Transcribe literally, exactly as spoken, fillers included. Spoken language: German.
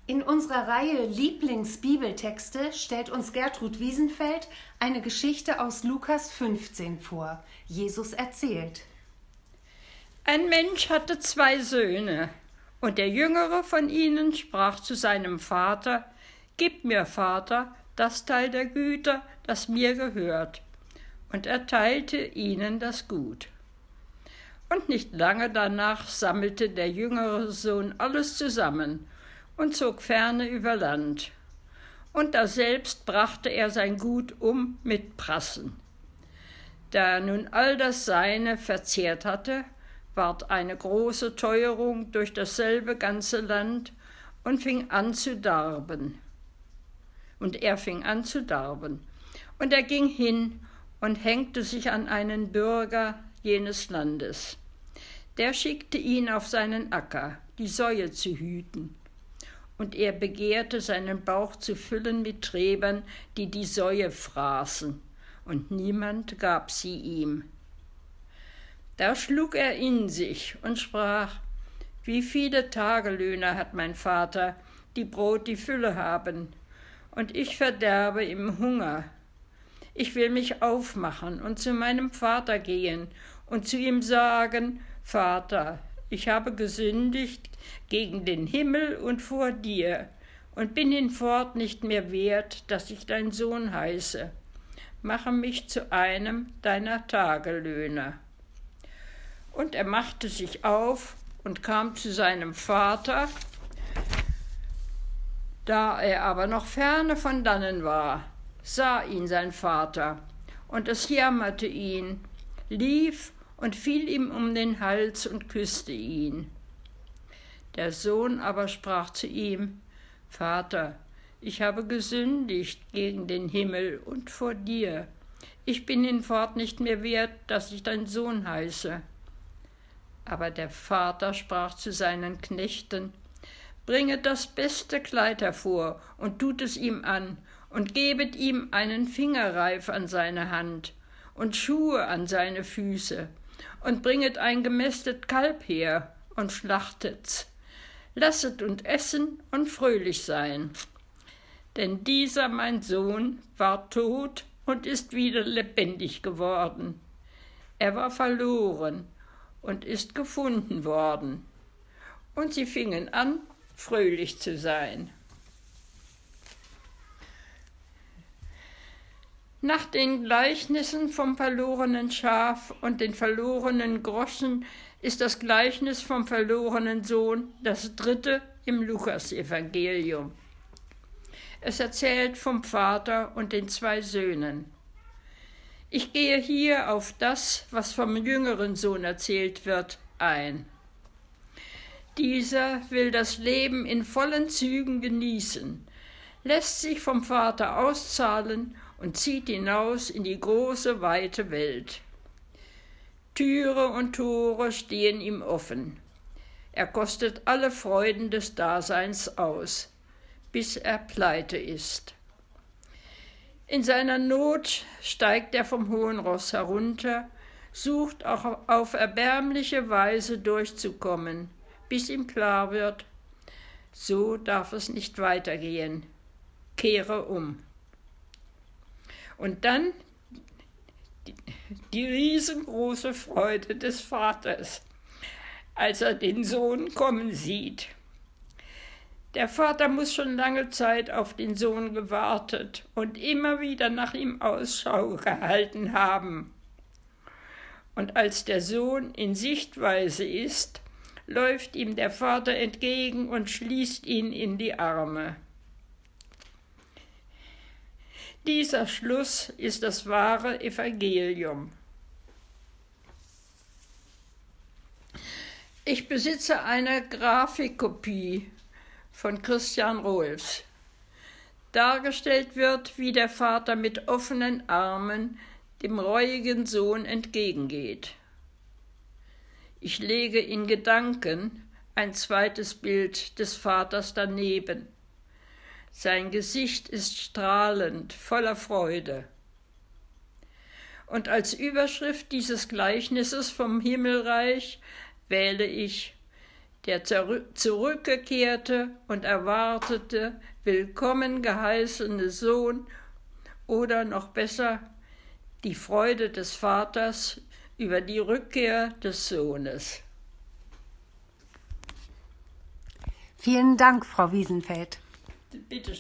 In unserer Reihe Lieblingsbibeltexte stellt uns Gertrud Wiesenfeld eine Geschichte aus Lukas fünfzehn vor. Jesus erzählt. Ein Mensch hatte zwei Söhne, und der jüngere von ihnen sprach zu seinem Vater: Gib mir, Vater, das Teil der Güter, das mir gehört. Und er teilte ihnen das Gut. Und nicht lange danach sammelte der jüngere Sohn alles zusammen und zog ferne über Land. Und daselbst brachte er sein Gut um mit Prassen. Da er nun all das Seine verzehrt hatte, ward eine große Teuerung durch dasselbe ganze Land und fing an zu darben. Und er fing an zu darben. Und er ging hin und hängte sich an einen Bürger jenes Landes. Der schickte ihn auf seinen Acker, die Säue zu hüten. Und er begehrte, seinen Bauch zu füllen mit Träbern, die die Säue fraßen, und niemand gab sie ihm. Da schlug er in sich und sprach: Wie viele Tagelöhner hat mein Vater, die Brot die Fülle haben, und ich verderbe im Hunger. Ich will mich aufmachen und zu meinem Vater gehen und zu ihm sagen: Vater, ich habe gesündigt gegen den Himmel und vor dir und bin hinfort nicht mehr wert, dass ich dein Sohn heiße. Mache mich zu einem deiner Tagelöhner. Und er machte sich auf und kam zu seinem Vater. Da er aber noch ferne von dannen war, sah ihn sein Vater, und es jammerte ihn, lief und fiel ihm um den Hals und küsste ihn. Der Sohn aber sprach zu ihm: Vater, ich habe gesündigt gegen den Himmel und vor dir. Ich bin hinfort nicht mehr wert, dass ich dein Sohn heiße. Aber der Vater sprach zu seinen Knechten: Bringet das beste Kleid hervor und tut es ihm an, und gebet ihm einen Fingerreif an seine Hand und Schuhe an seine Füße, und bringet ein gemästet Kalb her und schlachtet's. Lasset und essen und fröhlich sein. Denn dieser, mein Sohn, war tot und ist wieder lebendig geworden. Er war verloren und ist gefunden worden. Und sie fingen an, fröhlich zu sein. Nach den Gleichnissen vom verlorenen Schaf und den verlorenen Groschen ist das Gleichnis vom verlorenen Sohn das dritte im Lukasevangelium. Es erzählt vom Vater und den zwei Söhnen. Ich gehe hier auf das, was vom jüngeren Sohn erzählt wird, ein. Dieser will das Leben in vollen Zügen genießen, lässt sich vom Vater auszahlen und zieht hinaus in die große, weite Welt. Türe und Tore stehen ihm offen. Er kostet alle Freuden des Daseins aus, bis er pleite ist. In seiner Not steigt er vom hohen Ross herunter, sucht auch auf erbärmliche Weise durchzukommen, bis ihm klar wird: So darf es nicht weitergehen. Kehre um. Und dann die, die riesengroße Freude des Vaters, als er den Sohn kommen sieht. Der Vater muss schon lange Zeit auf den Sohn gewartet und immer wieder nach ihm Ausschau gehalten haben. Und als der Sohn in Sichtweise ist, läuft ihm der Vater entgegen und schließt ihn in die Arme. Dieser Schluss ist das wahre Evangelium. Ich besitze eine Grafikkopie von Christian Rohlfs. Dargestellt wird, wie der Vater mit offenen Armen dem reuigen Sohn entgegengeht. Ich lege in Gedanken ein zweites Bild des Vaters daneben. Sein Gesicht ist strahlend, voller Freude. Und als Überschrift dieses Gleichnisses vom Himmelreich wähle ich: der zurückkehrte und erwartete, willkommen geheißene Sohn, oder noch besser, die Freude des Vaters über die Rückkehr des Sohnes. Vielen Dank, Frau Wiesenfeld. Bitte.